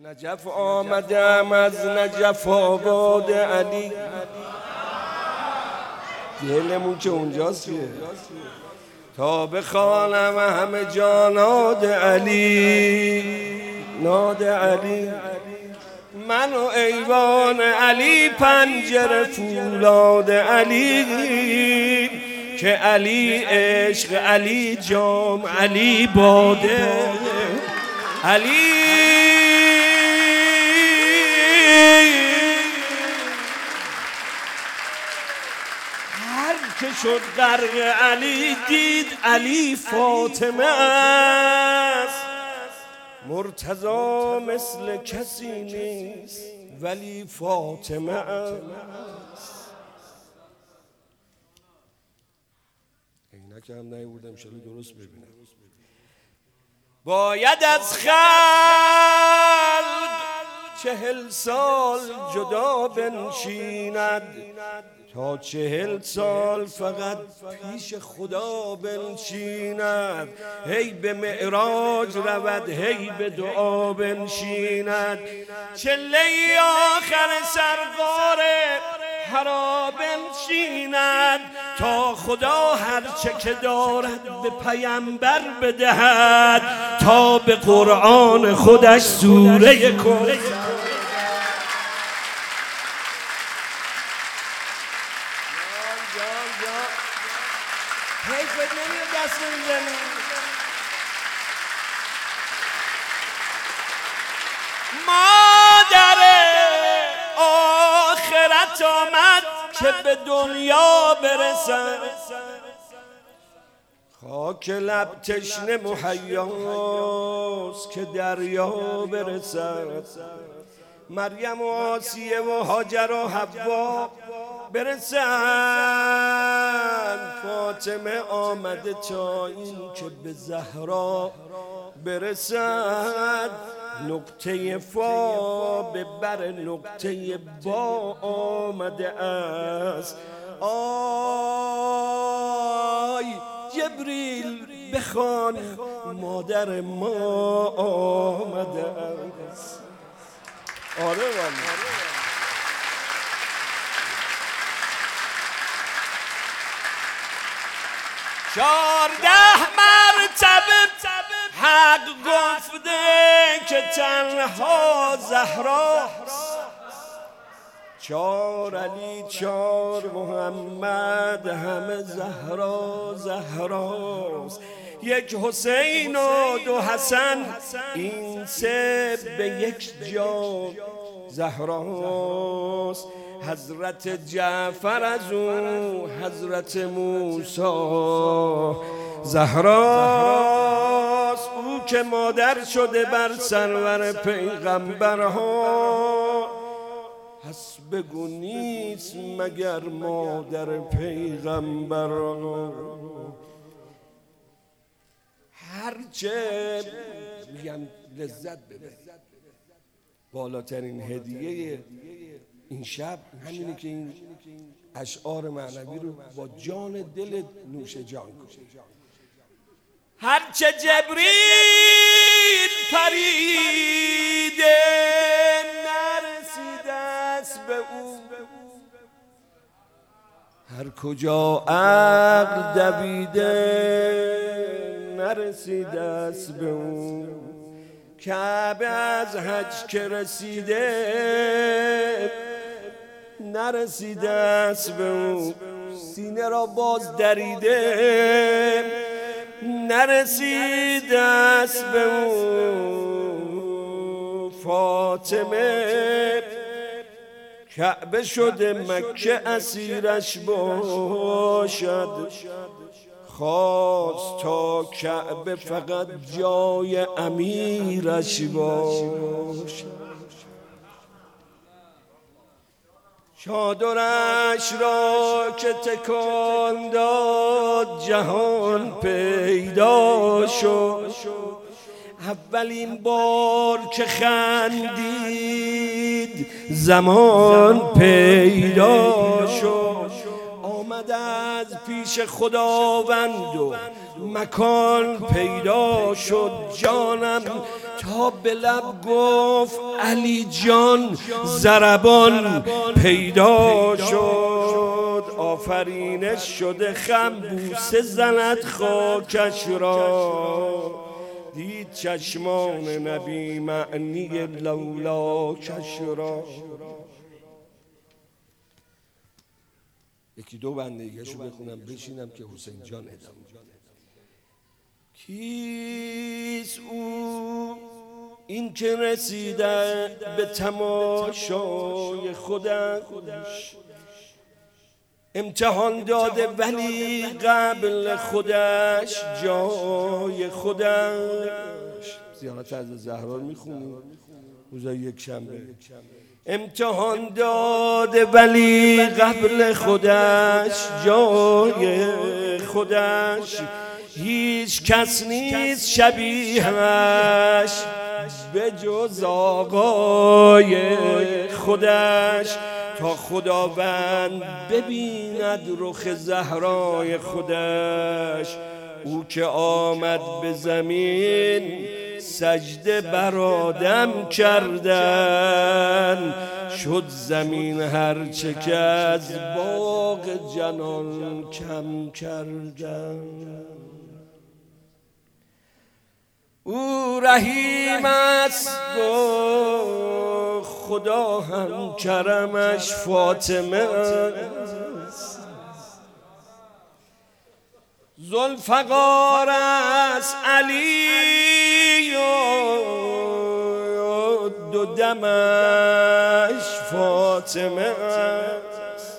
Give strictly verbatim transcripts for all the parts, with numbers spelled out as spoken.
نجف آمدم از نجف آباد علی. دلمون که اونجاست که تا بخوانم همه جا ناد علی، ناد علی. من و ایوان علی، پنجره فولاد علی، که علی عشق، علی جام، علی باده، علی. هر که شد غرق علی دید علی فاطمه است. مرتضی مثل کسی نیست ولی فاطمه است. اینک هم نیوردم انشالله درست ببینم. باید از خلق چهل سال جدا بنشیند، تا چهل سال فقط پیش خدا بنشیند. هی به معراج رود، هی به دعا بنشیند. چله آخر سرگار حرا بنشیند، تا خدا هرچه که دارد به پیامبر بدهد، تا به قرآن خودش سوره کن. حیفت نمیاد دست میزنی. مادر آخرت آمد که به دنیا برسد، خاک لب تشنه مهیاست که دریا برسد. مریم و آسیه و هاجر و حوا برسند، فاطمه آمده تا این که به زهرا برسد. نقطه فا به بر نقطه با آمده است. آی جبریل بخوان مادر ما آمده است. آره والله. چارده مرتبه حق گفته که تنها زهراست. چار علی، چار محمد، همه زهرا زهراست. یک حسین و دو حسن، این سه به یک جا زهراست. حضرت جعفر از او، حضرت موسی زهراست. او که مادر شده بر سرور پیغمبرها، پس بگو نیست مگر مادر پیغمبرها. هرچه میگم لذت ببر، بالاترین هدیه این شب همینه که این اشعار معنوی رو با جان دل نوش جان کنی. هرچه جبریل پریده نرسیده است به او، هر کجا عقل دویده نرسیده است به او. کعبه از حج که رسیده نرسیده است به او. سینه را باز دریده نرسیده است به او. فاطمه کعبه شده مکه اسیرش باشد، خواست تا کعبه فقط جای امیرش باشد. چادرش را که تکان داد جهان پیدا شد. اولین بار که خندید زمان پیدا شد. آمد از پیش خداوند و مکان پیدا شد. جانم تا به لب گفت علی جان ضربان پیدا شد. آفرینش شده خم بوسه زند خاکش را، دید چشمان نبی معنی لولاکش را. یکی دو بندگیشو بخونم بشینم که حسین جان ادامه. کیست او این که رسیده به تماشای خودش، امتحان داده ولی قبل خودش جای خودش. زیارت از زهرا میخونیم روزای یک شنبه. امتحان داده ولی قبل خودش جای خودش، هیچ کس نیست شبیهش به جز آقای خودش. تا خداوند ببیند رخ زهرای خودش، او که آمد به زمین سجده بر آدم کردن، شد زمین هرچه که از باغ جنان کم کردن. او رحیم است و خدا هم کرمش فاطمه است، ذوالفقار است علی و دو دمش فاطمه است.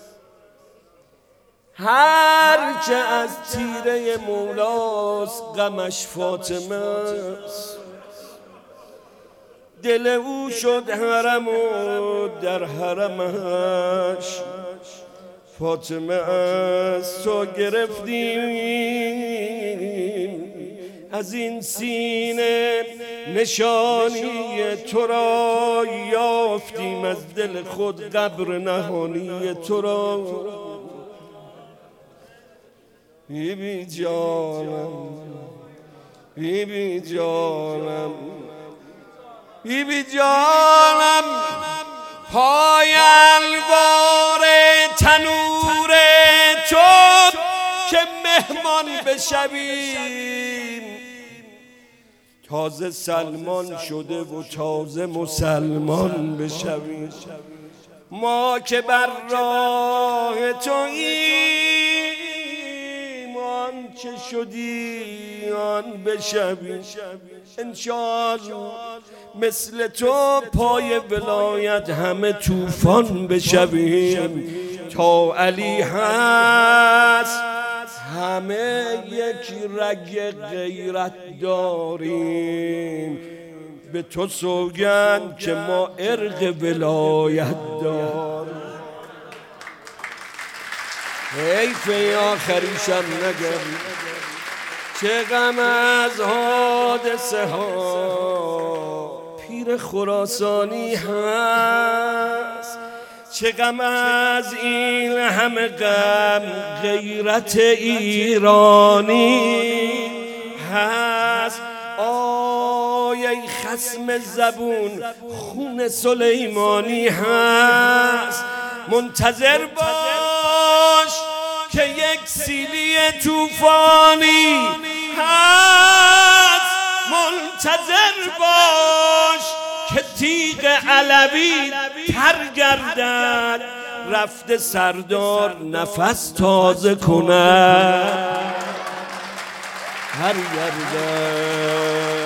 هرچه از تیره مولاست غمش فاطمه است، دل او شد حرم و در حرمش فاطمه است. تو گرفتیم از این سینه نشانی تو را، یافتیم از دل خود قبر نهانی تو را. بی بی جانم بی بی جانم بی بی جانم، پای الوار تنور تو که مهمان بشویم. تازه سلمان شده و تازه مسلمان بشویم. ما که بر راه توییم، آن که شدی آن بشویم. انشاءالله مثل تو پای ولایت همه طوفان بشویم. تا علی هست همه یک رگ غیرت داریم، به تو سوگند که ما ارق ولایت داریم. حیف آخریشم نگم، چه غم از حادثه ها پیر خراسانی هست، چه غم از این همه غم غیرت ایرانی هست. آی ای خصم زبون خون سلیمانی هست، منتظر باش که یک سیلی طوفانی هست. منتظر باش که تیغ علوی تر گردد، رفته سردار نفس تازه کند. هر گردد